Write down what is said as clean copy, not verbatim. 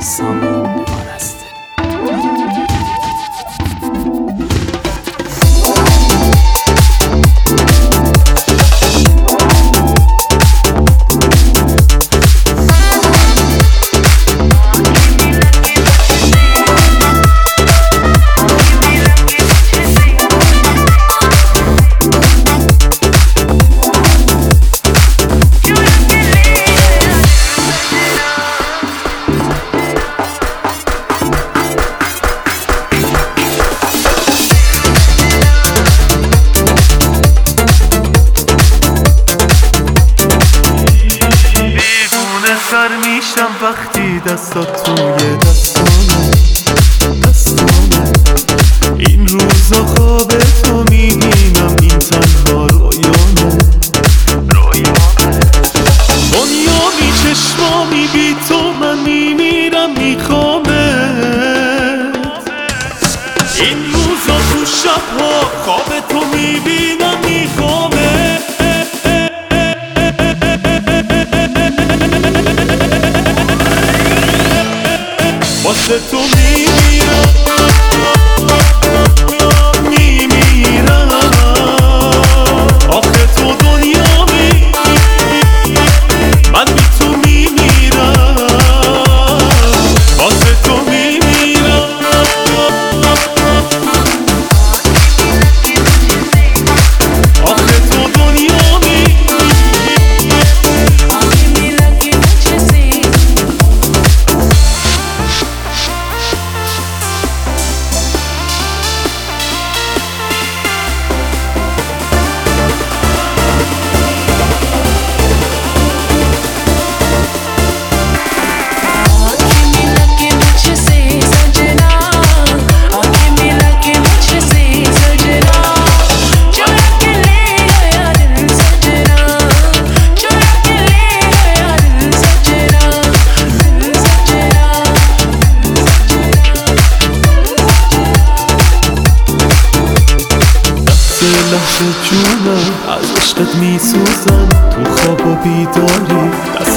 سامان آرسته. سر میشم وقتی دستات توی دستامه این روزا خواب تو میبینم، این تنها رویامه. دنیامی چشمامی بی تو من میمیرم میخوامه. این روزا تو شبها خواب تو میبینم میخوامه. واسه تو میمیرم آخه تو دنیامی من بی تو میمیرم. واسه تو میمیرم آخه تو دنیامی لحظه جونم از عشقت میسوزم، تو خواب و بیداری